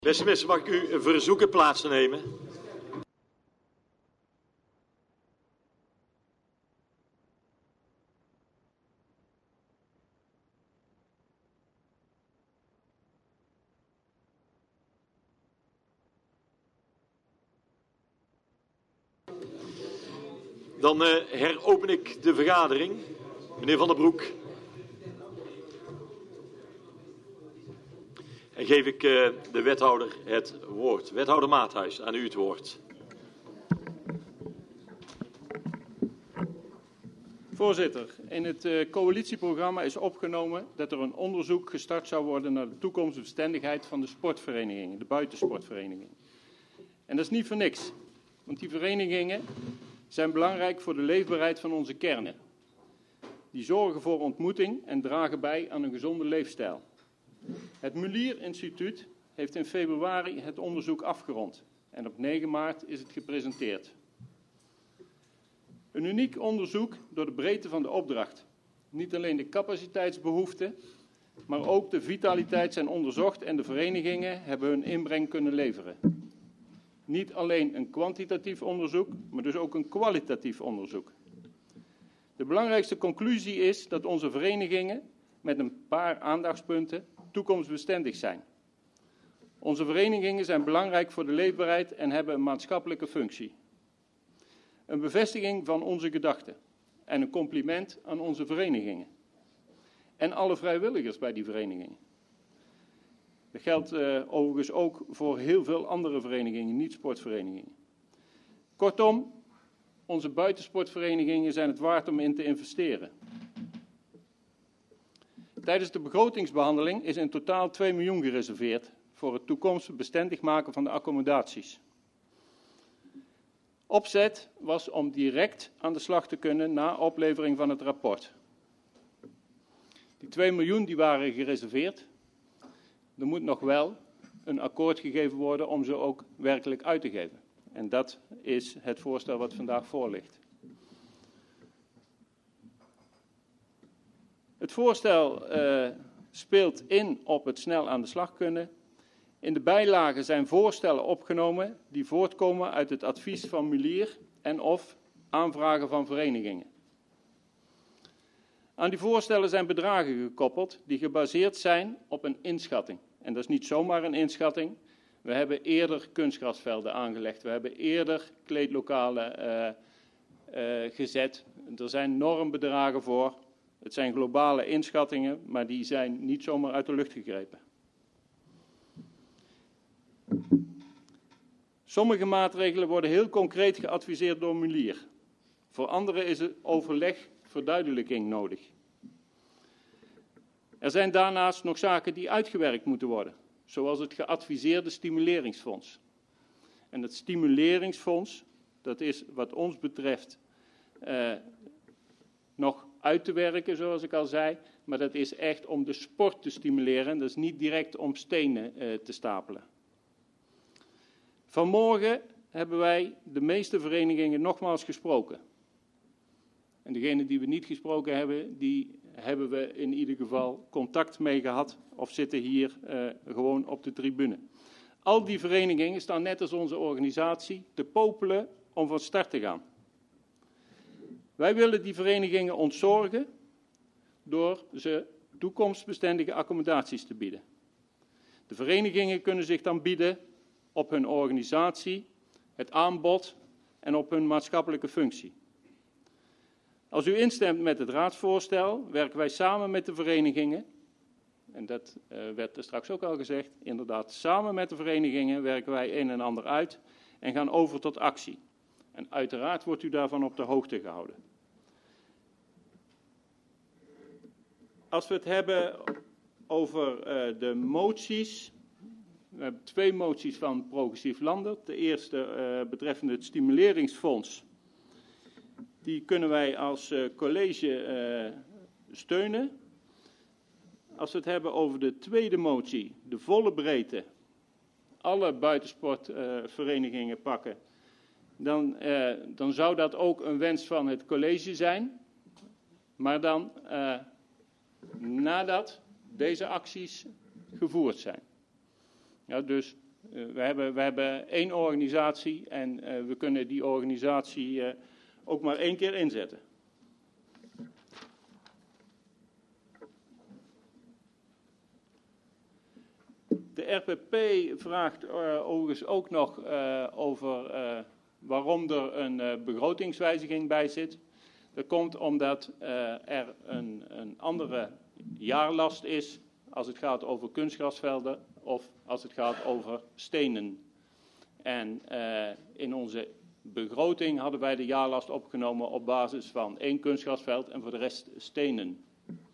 Beste mensen, mag ik u verzoeken plaats te nemen? Dan heropen ik de vergadering. Meneer Van der Broek. En geef ik de wethouder het woord. Wethouder Maathuis, aan u het woord. Voorzitter, in het coalitieprogramma is opgenomen dat er een onderzoek gestart zou worden naar de toekomstbestendigheid van de sportverenigingen, de buitensportverenigingen. En dat is niet voor niks, want die verenigingen zijn belangrijk voor de leefbaarheid van onze kernen. Die zorgen voor ontmoeting en dragen bij aan een gezonde leefstijl. Het Mulier Instituut heeft in februari het onderzoek afgerond en op 9 maart is het gepresenteerd. Een uniek onderzoek door de breedte van de opdracht. Niet alleen de capaciteitsbehoeften, maar ook de vitaliteit zijn onderzocht en de verenigingen hebben hun inbreng kunnen leveren. Niet alleen een kwantitatief onderzoek, maar dus ook een kwalitatief onderzoek. De belangrijkste conclusie is dat onze verenigingen met een paar aandachtspunten toekomstbestendig zijn. Onze verenigingen zijn belangrijk voor de leefbaarheid en hebben een maatschappelijke functie. Een bevestiging van onze gedachten en een compliment aan onze verenigingen. En alle vrijwilligers bij die verenigingen. Dat geldt overigens ook voor heel veel andere verenigingen, niet sportverenigingen. Kortom, onze buitensportverenigingen zijn het waard om in te investeren. Tijdens de begrotingsbehandeling is in totaal 2 miljoen gereserveerd voor het toekomstig bestendig maken van de accommodaties. Opzet was om direct aan de slag te kunnen na oplevering van het rapport. Die 2 miljoen die waren gereserveerd. Er moet nog wel een akkoord gegeven worden om ze ook werkelijk uit te geven. En dat is het voorstel wat vandaag voor ligt. Het voorstel speelt in op het snel aan de slag kunnen. In de bijlagen zijn voorstellen opgenomen die voortkomen uit het advies van Mulier en of aanvragen van verenigingen. Aan die voorstellen zijn bedragen gekoppeld die gebaseerd zijn op een inschatting. En dat is niet zomaar een inschatting. We hebben eerder kunstgrasvelden aangelegd. We hebben eerder kleedlokalen gezet. Er zijn normbedragen voor. Het zijn globale inschattingen, maar die zijn niet zomaar uit de lucht gegrepen. Sommige maatregelen worden heel concreet geadviseerd door Mulier. Voor andere is er overleg, verduidelijking nodig. Er zijn daarnaast nog zaken die uitgewerkt moeten worden, zoals het geadviseerde stimuleringsfonds. En het stimuleringsfonds, dat is wat ons betreft nog uit te werken, zoals ik al zei, maar dat is echt om de sport te stimuleren, dat is niet direct om stenen te stapelen. Vanmorgen hebben wij de meeste verenigingen nogmaals gesproken. En degenen die we niet gesproken hebben, die hebben we in ieder geval contact mee gehad of zitten hier gewoon op de tribune. Al die verenigingen staan net als onze organisatie te popelen om van start te gaan. Wij willen die verenigingen ontzorgen door ze toekomstbestendige accommodaties te bieden. De verenigingen kunnen zich dan bieden op hun organisatie, het aanbod en op hun maatschappelijke functie. Als u instemt met het raadsvoorstel, werken wij samen met de verenigingen, en dat werd er straks ook al gezegd, inderdaad, samen met de verenigingen werken wij een en ander uit en gaan over tot actie. En uiteraard wordt u daarvan op de hoogte gehouden. Als we het hebben over de moties. We hebben 2 moties van Progressief Landert. De eerste betreffende het stimuleringsfonds. Die kunnen wij als college steunen. Als we het hebben over de tweede motie, de volle breedte, alle buitensportverenigingen pakken, dan zou dat ook een wens van het college zijn. Maar dan nadat deze acties gevoerd zijn. Ja, dus We hebben één organisatie en we kunnen die organisatie ook maar 1 keer inzetten. De RPP vraagt overigens ook nog over waarom er een begrotingswijziging bij zit. Dat komt omdat er een andere jaarlast is als het gaat over kunstgrasvelden of als het gaat over stenen. En in onze begroting hadden wij de jaarlast opgenomen op basis van 1 kunstgrasveld en voor de rest stenen.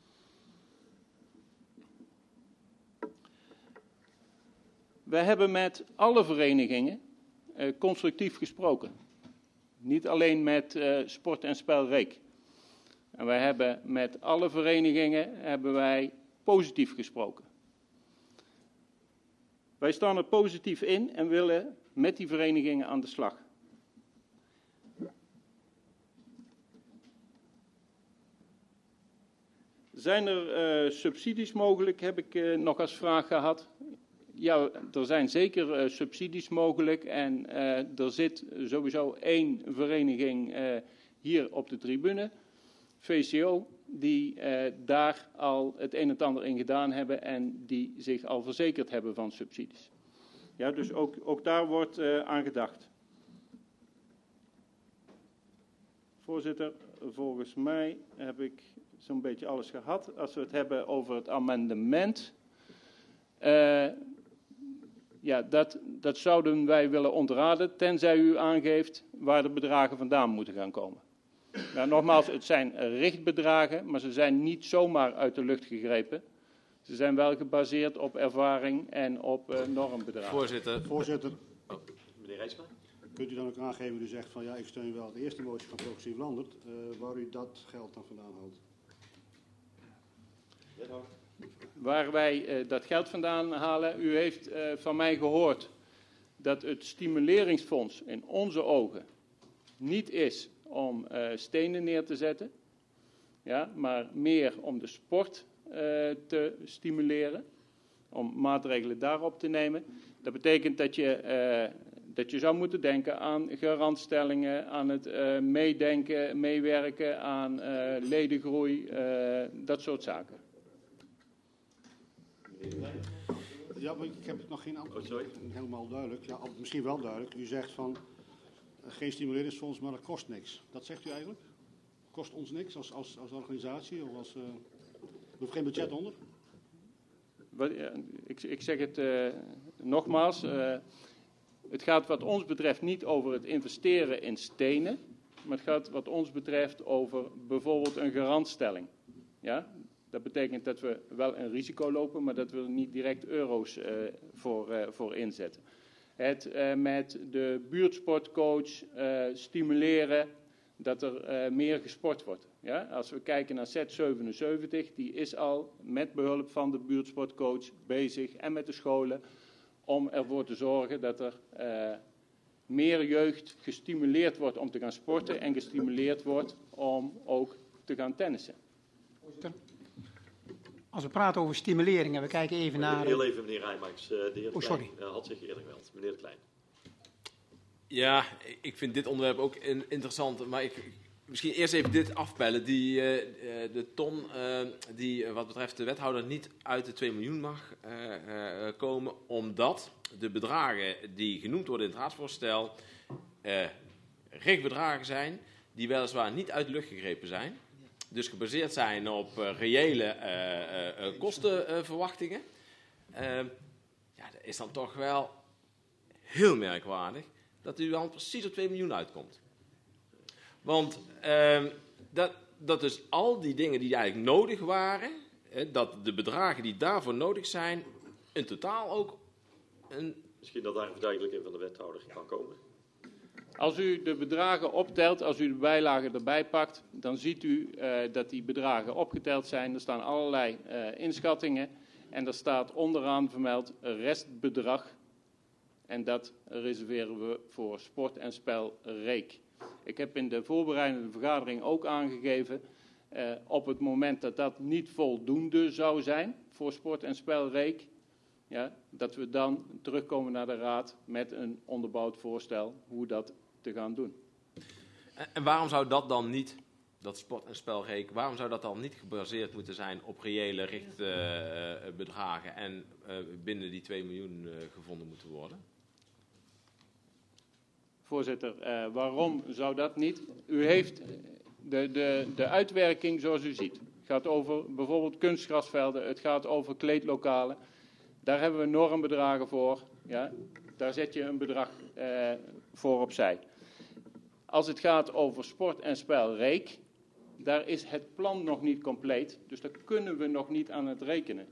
We hebben met alle verenigingen constructief gesproken. Niet alleen met Sport en Spel Reek. En wij hebben met alle verenigingen positief gesproken. Wij staan er positief in en willen met die verenigingen aan de slag. Zijn er subsidies mogelijk, heb ik nog als vraag gehad. Ja, er zijn zeker subsidies mogelijk en er zit sowieso 1 vereniging hier op de tribune, VCO, die daar al het een en het ander in gedaan hebben en die zich al verzekerd hebben van subsidies. Ja, dus ook daar wordt aan gedacht. Voorzitter, volgens mij heb ik zo'n beetje alles gehad. Als we het hebben over het amendement, ja, dat zouden wij willen ontraden, tenzij u aangeeft waar de bedragen vandaan moeten gaan komen. Nou, nogmaals, het zijn richtbedragen, maar ze zijn niet zomaar uit de lucht gegrepen. Ze zijn wel gebaseerd op ervaring en op normbedragen. Voorzitter. Oh, meneer Rijsma. Kunt u dan ook aangeven, u zegt van ja, ik steun wel de eerste motie van Progressief Landert, waar u dat geld dan vandaan haalt? Waar wij dat geld vandaan halen, u heeft van mij gehoord dat het stimuleringsfonds in onze ogen niet is om stenen neer te zetten, ja, maar meer om de sport te stimuleren, om maatregelen daarop te nemen. Dat betekent dat je zou moeten denken aan garantstellingen, aan het meedenken, meewerken, aan ledengroei, dat soort zaken. Ja, maar ik heb nog geen antwoord helemaal duidelijk. Ja, misschien wel duidelijk. U zegt van geen stimuleringsfonds, maar dat kost niks. Dat zegt u eigenlijk? Kost ons niks als organisatie? Of als, er hoeft geen budget onder? Ik zeg het nogmaals. Het gaat wat ons betreft niet over het investeren in stenen. Maar het gaat wat ons betreft over bijvoorbeeld een garantstelling. Ja? Dat betekent dat we wel een risico lopen, maar dat we er niet direct euro's voor inzetten. Het met de buurtsportcoach stimuleren dat er meer gesport wordt. Ja? Als we kijken naar Z77, die is al met behulp van de buurtsportcoach bezig en met de scholen om ervoor te zorgen dat er meer jeugd gestimuleerd wordt om te gaan sporten en gestimuleerd wordt om ook te gaan tennissen. Als we praten over stimulering en we kijken even naar... Heel even, meneer Rijmakers. De heer De sorry. Klein had zich eerder gemeld. Meneer De Klein. Ja, ik vind dit onderwerp ook interessant. Maar misschien eerst even dit afbellen. De ton die wat betreft de wethouder niet uit de 2 miljoen mag komen. Omdat de bedragen die genoemd worden in het raadsvoorstel richtbedragen zijn. Die weliswaar niet uit de lucht gegrepen zijn. Dus gebaseerd zijn op reële kostenverwachtingen. Ja, dat is dan toch wel heel merkwaardig dat u dan precies op 2 miljoen uitkomt. Want dat dus al die dingen die eigenlijk nodig waren, dat de bedragen die daarvoor nodig zijn, in totaal ook Misschien dat daar een verduidelijking van de wethouder kan komen. Als u de bedragen optelt, als u de bijlagen erbij pakt, dan ziet u dat die bedragen opgeteld zijn. Er staan allerlei inschattingen en er staat onderaan vermeld restbedrag. En dat reserveren we voor Sport en Spel Reek. Ik heb in de voorbereidende vergadering ook aangegeven, op het moment dat dat niet voldoende zou zijn voor Sport en Spel Reek, ja, dat we dan terugkomen naar de Raad met een onderbouwd voorstel hoe dat te gaan doen. En waarom zou dat dan niet, dat sport- en spelreek, waarom zou dat dan niet gebaseerd moeten zijn op reële richtbedragen en binnen die 2 miljoen gevonden moeten worden? Voorzitter, waarom zou dat niet? U heeft de uitwerking zoals u ziet. Het gaat over bijvoorbeeld kunstgrasvelden, het gaat over kleedlokalen. Daar hebben we normbedragen voor. Ja? Daar zet je een bedrag voor opzij. Als het gaat over sport- en spelreek, daar is het plan nog niet compleet. Dus daar kunnen we nog niet aan het rekenen.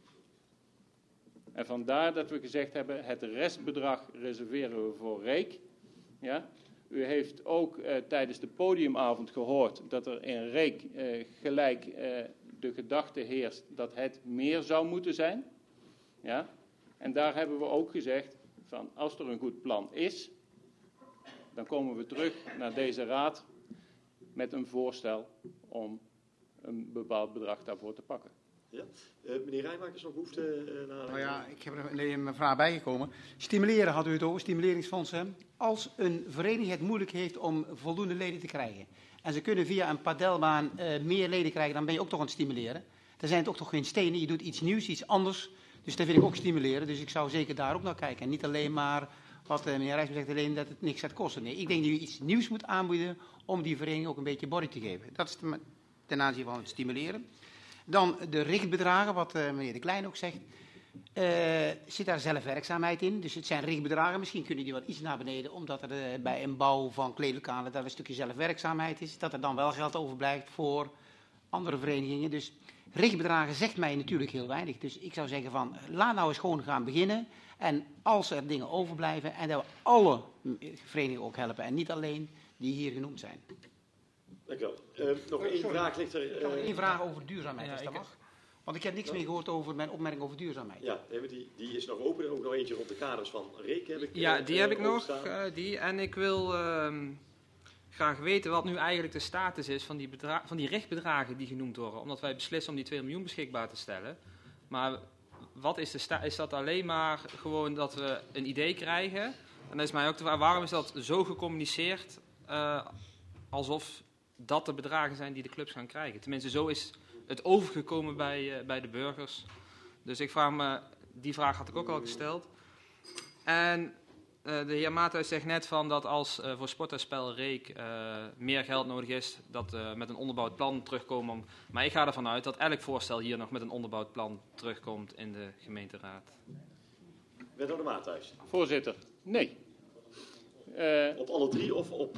En vandaar dat we gezegd hebben, het restbedrag reserveren we voor reek. Ja? U heeft ook tijdens de podiumavond gehoord dat er in reek gelijk de gedachte heerst dat het meer zou moeten zijn. Ja? En daar hebben we ook gezegd, van als er een goed plan is, dan komen we terug naar deze raad met een voorstel om een bepaald bedrag daarvoor te pakken. Ja. Meneer Rijmakers, nog behoefte naar... Nou ja, ik heb er een vraag bijgekomen. Stimuleren hadden u het over, stimuleringsfondsen. Als een vereniging het moeilijk heeft om voldoende leden te krijgen en ze kunnen via een padelbaan meer leden krijgen, dan ben je ook toch aan het stimuleren. Er zijn toch geen stenen, je doet iets nieuws, iets anders. Dus dat vind ik ook stimuleren. Dus ik zou zeker daar ook naar kijken. En niet alleen maar, wat meneer Rijsman zegt, alleen dat het niks gaat kosten. Nee, ik denk dat je iets nieuws moet aanbieden om die vereniging ook een beetje body te geven. Dat is ten aanzien van het stimuleren. Dan de richtbedragen, wat meneer De Klein ook zegt. Zit daar zelfwerkzaamheid in? Dus het zijn richtbedragen. Misschien kunnen die wat iets naar beneden, omdat er bij een bouw van kleedlokalen daar een stukje zelfwerkzaamheid is. Dat er dan wel geld overblijft voor andere verenigingen. Dus richtbedragen zegt mij natuurlijk heel weinig. Dus ik zou zeggen van, laat nou eens gewoon gaan beginnen. En als er dingen overblijven, en dat we alle verenigingen ook helpen. En niet alleen die hier genoemd zijn. Dank u wel. Nog één vraag ligt er... Ik heb nog één vraag over duurzaamheid, als dat mag. Want ik heb niks meer gehoord over mijn opmerking over duurzaamheid. Ja, die is nog open. Ook nog eentje rond de kaders van Reek heb ik. Ja, die heb ik nog. En ik wil graag weten wat nu eigenlijk de status is van die richtbedragen die genoemd worden. Omdat wij beslissen om die 2 miljoen beschikbaar te stellen. Maar wat is is dat alleen maar gewoon dat we een idee krijgen? En dan is mij ook de vraag, waarom is dat zo gecommuniceerd alsof dat de bedragen zijn die de clubs gaan krijgen? Tenminste, zo is het overgekomen bij de burgers. Dus ik vraag me, die vraag had ik ook al gesteld. En de heer Maathuis zegt net van dat als voor sport en spel Reek meer geld nodig is, dat met een onderbouwd plan terugkomen. Maar ik ga ervan uit dat elk voorstel hier nog met een onderbouwd plan terugkomt in de gemeenteraad. Wethouder Maathuis. Voorzitter, nee. Op alle drie of op...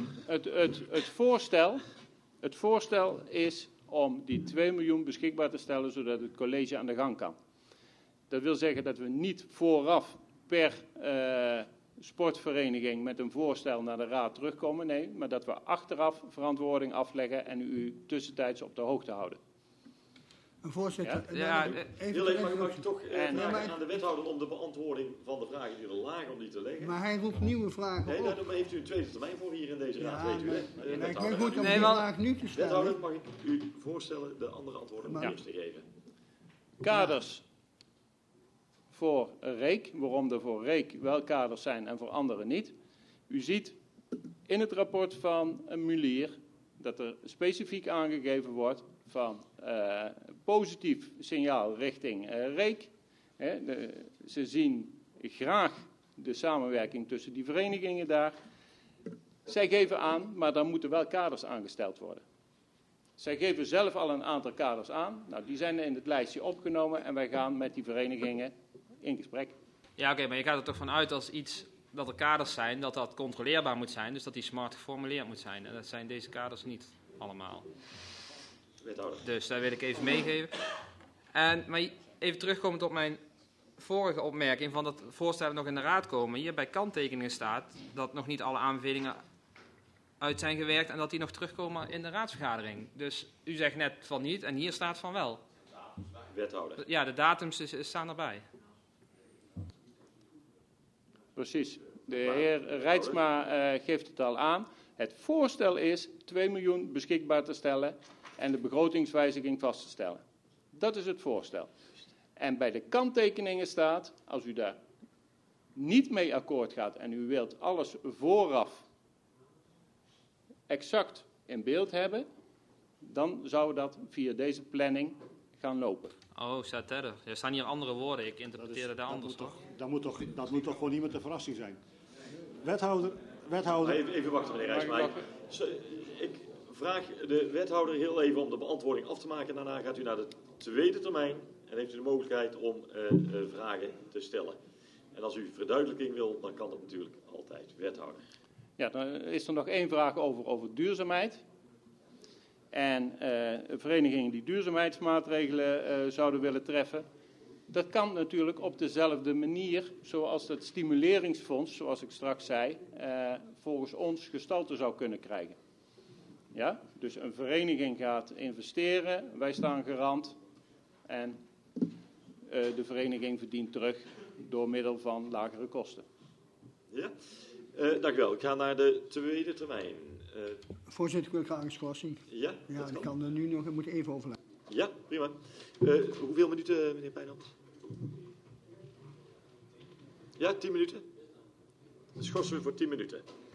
Het voorstel is om die 2 miljoen beschikbaar te stellen, zodat het college aan de gang kan. Dat wil zeggen dat we niet vooraf per sportvereniging met een voorstel naar de raad terugkomen, nee, maar dat we achteraf verantwoording afleggen en u tussentijds op de hoogte houden. Voorzitter, mag je toch vragen aan de wethouder om de beantwoording van de vragen die er lagen, om die te leggen? Maar hij roept nieuwe vragen Nee, op. daar heeft u een tweede termijn voor hier in deze raad, weet u. Hè? Lijkt mij goed om die vraag nu te stellen. Wethouder, mag ik u voorstellen de andere antwoorden eerst te geven? Kaders voor Reek, waarom er voor Reek wel kaders zijn en voor anderen niet. U ziet in het rapport van Mulier dat er specifiek aangegeven wordt van positief signaal richting Reek. Ze zien graag de samenwerking tussen die verenigingen daar. Zij geven aan, maar dan moeten wel kaders aangesteld worden. Zij geven zelf al een aantal kaders aan. Nou, die zijn in het lijstje opgenomen en wij gaan met die verenigingen in gesprek. Ja, oké, maar je gaat er toch vanuit als iets dat er kaders zijn, dat dat controleerbaar moet zijn. Dus dat die smart geformuleerd moet zijn. En dat zijn deze kaders niet allemaal. Dus daar wil ik even meegeven. Maar even terugkomend op mijn vorige opmerking van dat voorstellen nog in de raad komen. Hier bij kanttekeningen staat dat nog niet alle aanbevelingen uit zijn gewerkt en dat die nog terugkomen in de raadsvergadering. Dus u zegt net van niet en hier staat van wel. Wethouder. Ja, de datums staan erbij. Precies. De heer Reitsma geeft het al aan. Het voorstel is 2 miljoen beschikbaar te stellen en de begrotingswijziging vast te stellen. Dat is het voorstel. En bij de kanttekeningen staat, als u daar niet mee akkoord gaat en u wilt alles vooraf exact in beeld hebben, dan zou dat via deze planning gaan lopen. Oh, staat er. Er staan hier andere woorden. Ik interpreteerde daar anders, toch? Dat moet toch gewoon niemand een verrassing zijn. Wethouder. Even wachten, meneer Rijsmeijer. Ik vraag de wethouder heel even om de beantwoording af te maken. Daarna gaat u naar de tweede termijn en heeft u de mogelijkheid om vragen te stellen. En als u verduidelijking wil, dan kan dat natuurlijk altijd. Wethouder. Ja, dan is er nog één vraag over duurzaamheid. En verenigingen die duurzaamheidsmaatregelen zouden willen treffen. Dat kan natuurlijk op dezelfde manier zoals het stimuleringsfonds, zoals ik straks zei, volgens ons gestalte zou kunnen krijgen. Ja? Dus een vereniging gaat investeren, wij staan garant en de vereniging verdient terug door middel van lagere kosten. Ja, dank u wel. Ik ga naar de tweede termijn. Voorzitter, ik wil graag een schorsing. Ja, Ja, ik kan er nu nog, ik moet even overleggen. Ja, prima. Hoeveel minuten, meneer Pijnand? Ja, 10 minuten. Dan schorsen we voor 10 minuten.